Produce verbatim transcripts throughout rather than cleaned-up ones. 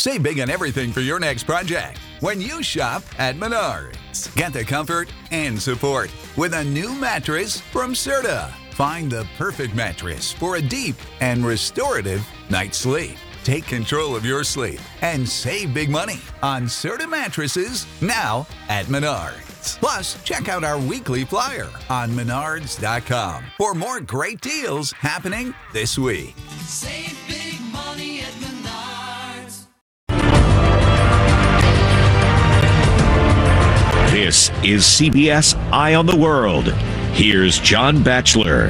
Save big on everything for your next project when you shop at Menards. Get the comfort and support with a new mattress from Serta. Find the perfect mattress for a deep and restorative night's sleep. Take control of your sleep and save big money on Serta mattresses now at Menards. Plus, check out our weekly flyer on menards dot com for more great deals happening this week. Save big money at Menards. This is C B S Eye on the World. Here's John Batchelor.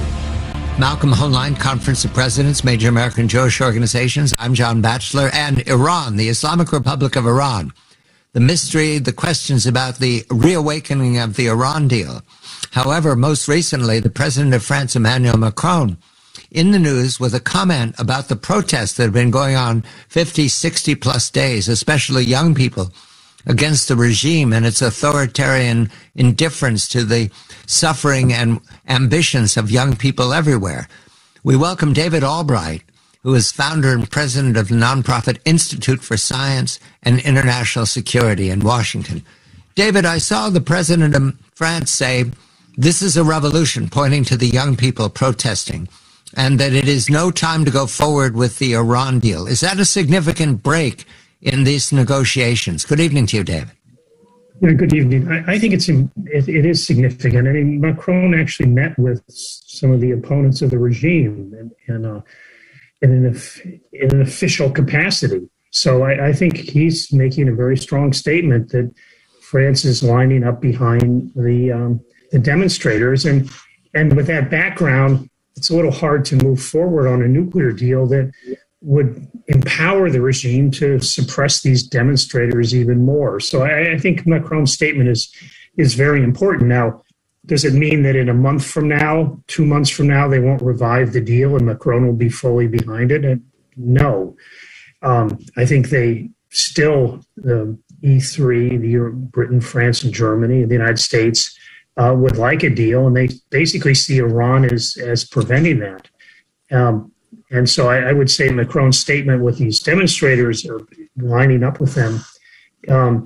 Malcolm Hoenlein, Conference of Presidents, Major American Jewish Organizations. I'm John Batchelor. And Iran, the Islamic Republic of Iran. The mystery, the questions about the reawakening of the Iran deal. However, most recently, the President of France, Emmanuel Macron, in the news with a comment about the protests that have been going on fifty, sixty plus days, especially young people, against the regime and its authoritarian indifference to the suffering and ambitions of young people everywhere. We welcome David Albright, who is founder and president of the nonprofit Institute for Science and International Security in Washington. David, I saw the president of France say, this is a revolution, pointing to the young people protesting, and that it is no time to go forward with the Iran deal. Is that a significant break in these negotiations? Good evening to you, David. Yeah, good evening. I, I think it's it, it is significant. I mean, Macron actually met with some of the opponents of the regime and, and uh, in, an, in an official capacity. So I, I think he's making a very strong statement that France is lining up behind the um, the demonstrators. And and with that background, it's a little hard to move forward on a nuclear deal that would empower the regime to suppress these demonstrators even more. So I, I think Macron's statement is is very important. Now, does it mean that in a month from now, two months from now, they won't revive the deal and Macron will be fully behind it? And no. Um, I think they still, the E three, the Europe, Britain, France, and Germany, and the United States uh, would like a deal, and they basically see Iran as, as preventing that. Um, And so I, I would say Macron's statement with these demonstrators or lining up with them um,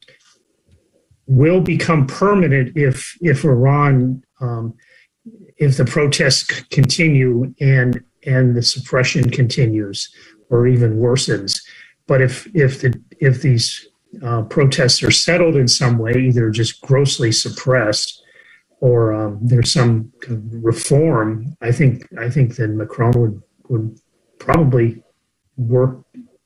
will become permanent if if Iran, um, if the protests c- continue and and the suppression continues or even worsens. But if if the if these uh, protests are settled in some way, either just grossly suppressed or um, there's some kind of reform, I think I think then Macron would. would probably work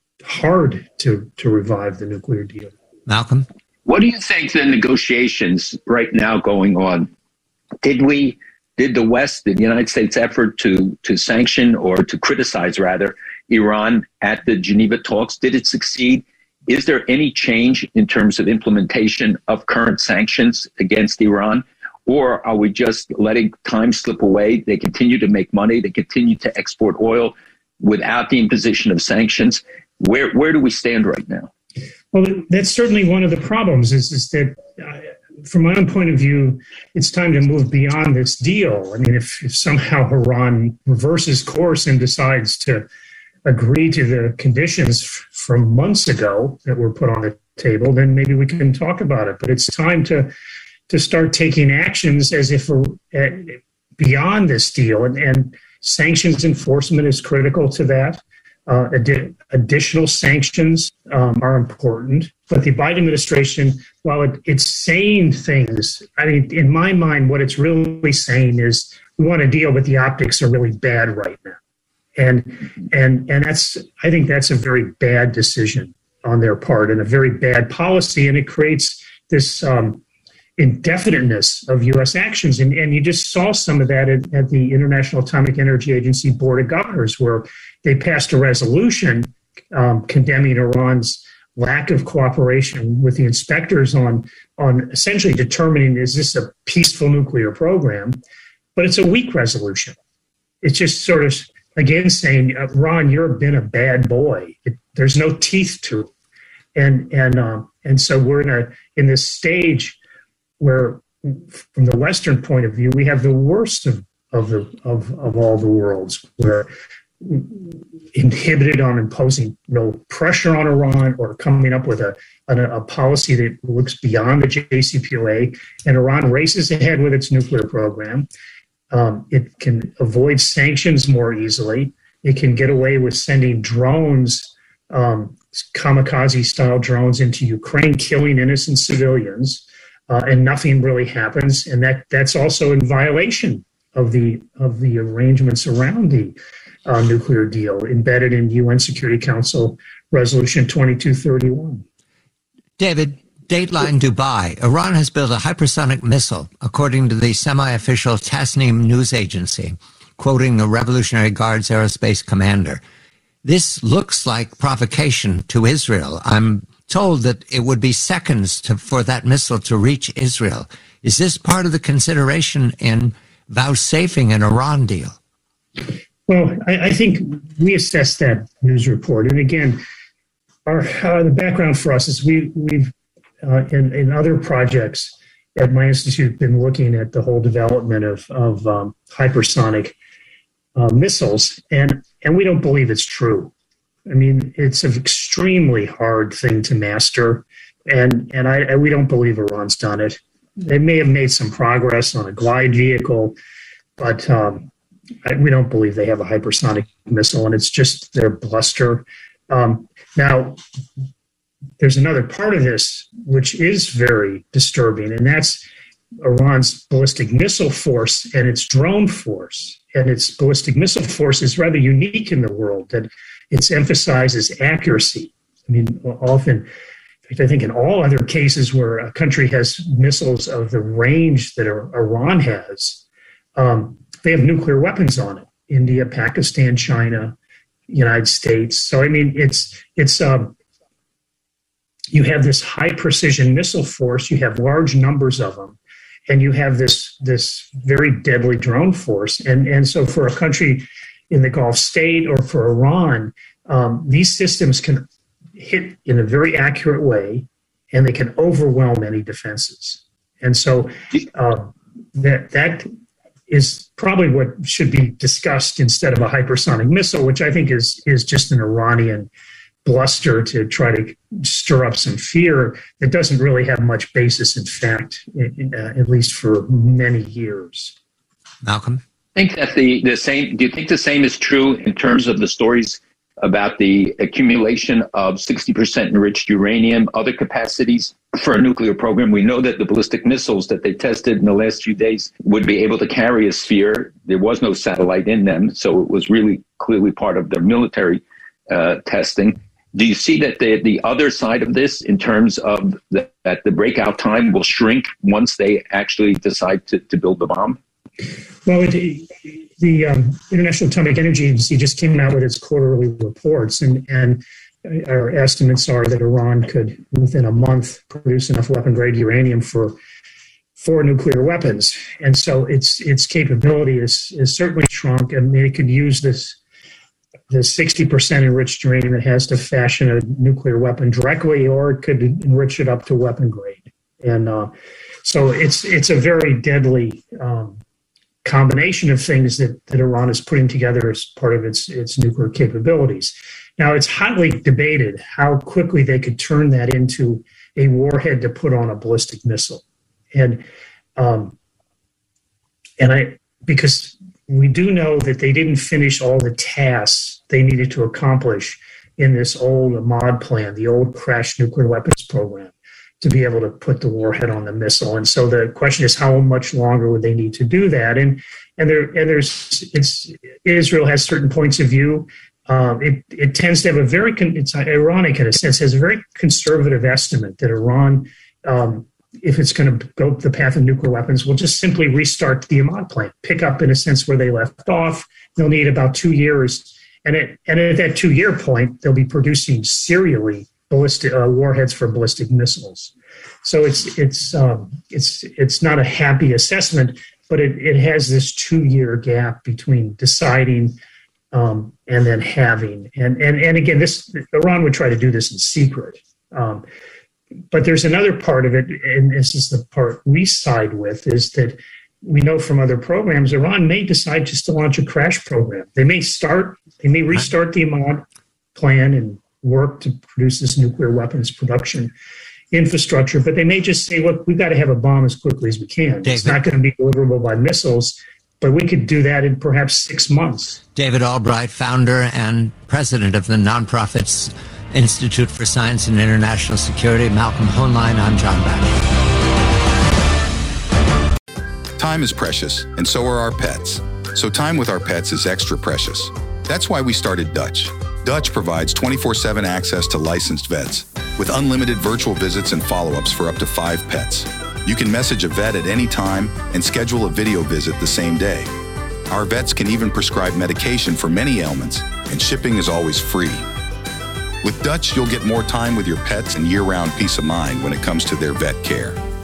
hard to, to revive the nuclear deal. Malcolm? What do you think the negotiations right now going on? Did we, did the West, the United States effort to, to sanction or to criticize rather Iran at the Geneva talks, did it succeed? Is there any change in terms of implementation of current sanctions against Iran? Or are we just letting time slip away? They continue to make money. They continue to export oil without the imposition of sanctions. Where where do we stand right now? Well, that's certainly one of the problems is, is that uh, from my own point of view, it's time to move beyond this deal. I mean, if, if somehow Iran reverses course and decides to agree to the conditions f- from months ago that were put on the table, then maybe we can talk about it. But it's time to to start taking actions as if uh, beyond this deal. And, and sanctions enforcement is critical to that. Uh, adi- additional sanctions um, are important. But the Biden administration, while it, it's saying things, I mean, in my mind, what it's really saying is we want a deal, but the optics are really bad right now. And, and, and that's, I think that's a very bad decision on their part and a very bad policy. And it creates this, um, indefiniteness of U S actions. And, and you just saw some of that at, at the International Atomic Energy Agency Board of Governors, where they passed a resolution um, condemning Iran's lack of cooperation with the inspectors on, on essentially determining, is this a peaceful nuclear program? But it's a weak resolution. It's just sort of, again, saying, Iran, you've been a bad boy. It, there's no teeth to it. And, and, um, and so we're in, a, in this stage where, from the Western point of view, we have the worst of, of the of, of all the worlds, where inhibited on imposing no pressure on Iran or coming up with a, a, a policy that looks beyond the J C P O A, and Iran races ahead with its nuclear program. Um, it can avoid sanctions more easily. It can get away with sending drones, um, kamikaze-style drones into Ukraine, killing innocent civilians, uh, and nothing really happens. And that that's also in violation of the of the arrangements around the uh, nuclear deal embedded in U N Security Council Resolution twenty-two thirty-one. David, Dateline Dubai. Iran has built a hypersonic missile, according to the semi-official Tasnim news agency, quoting the Revolutionary Guards aerospace commander. This looks like provocation to Israel. I'm told that it would be seconds to, for that missile to reach Israel. Is this part of the consideration in vouchsafing an Iran deal? Well, I, I think we assessed that news report. And again, our uh, the background for us is we, we've, uh, in, in other projects at my institute, been looking at the whole development of, of um, hypersonic uh, missiles, and, and we don't believe it's true. I mean, it's an extremely hard thing to master, and, and I, I, we don't believe Iran's done it. They may have made some progress on a glide vehicle, but um, I, we don't believe they have a hypersonic missile, and it's just their bluster. Um, now, there's another part of this which is very disturbing, and that's Iran's ballistic missile force and its drone force. And its ballistic missile force is rather unique in the world, that it emphasizes accuracy. I mean, often, in fact, I think in all other cases where a country has missiles of the range that Iran has, um, they have nuclear weapons on it. India, Pakistan, China, United States. So, I mean, it's, it's, um, you have this high precision missile force, you have large numbers of them, and you have this, this very deadly drone force. And, and so for a country in the Gulf state or for Iran, um, these systems can hit in a very accurate way, and they can overwhelm any defenses. And so um, that that is probably what should be discussed instead of a hypersonic missile, which I think is is just an Iranian bluster to try to stir up some fear that doesn't really have much basis in fact, in, uh, at least for many years. Malcolm? I think that the, the same, do you think the same is true in terms of the stories about the accumulation of sixty percent enriched uranium, other capacities for a nuclear program? We know that the ballistic missiles that they tested in the last few days would be able to carry a sphere. There was no satellite in them, so it was really clearly part of their military uh, testing. Do you see that the, the other side of this in terms of the, that the breakout time will shrink once they actually decide to, to build the bomb? Well, it, the um, International Atomic Energy Agency just came out with its quarterly reports, and, and our estimates are that Iran could, within a month, produce enough weapon-grade uranium for four nuclear weapons. And so its its capability is, is certainly shrunk, and they could use this the sixty percent enriched uranium it has to fashion a nuclear weapon directly, or it could enrich it up to weapon grade. And uh, so it's it's a very deadly um, combination of things that, that Iran is putting together as part of its, its nuclear capabilities. Now, it's highly debated how quickly they could turn that into a warhead to put on a ballistic missile. And um, and I because we do know that they didn't finish all the tasks they needed to accomplish in this old Ahmad plan, the old crash nuclear weapons program, to be able to put the warhead on the missile. And so the question is, how much longer would they need to do that? And and there and there's it's Israel has certain points of view. Um, it it tends to have a very con- it's ironic in a sense, has a very conservative estimate that Iran, um, if it's going to go the path of nuclear weapons, will just simply restart the Ahmad plan, pick up in a sense where they left off. They'll need about two years. And at, and at that two-year point, they'll be producing serially ballistic uh, warheads for ballistic missiles. So it's it's um, it's it's not a happy assessment, but it, it has this two-year gap between deciding um, and then having. And and and again, this Iran would try to do this in secret. Um, But there's another part of it, and this is the part we side with, is that we know from other programs, Iran may decide just to launch a crash program. They may start, they may restart the Ahmad plan and work to produce this nuclear weapons production infrastructure, but they may just say, look, we've got to have a bomb as quickly as we can. David. It's not going to be deliverable by missiles, but we could do that in perhaps six months. David Albright, founder and president of the nonprofits Institute for Science and International Security. Malcolm Hoenlein, I'm John Batchelor. Time is precious, and so are our pets. So time with our pets is extra precious. That's why we started Dutch. Dutch provides twenty-four seven access to licensed vets with unlimited virtual visits and follow-ups for up to five pets. You can message a vet at any time and schedule a video visit the same day. Our vets can even prescribe medication for many ailments, and shipping is always free. With Dutch, you'll get more time with your pets and year-round peace of mind when it comes to their vet care.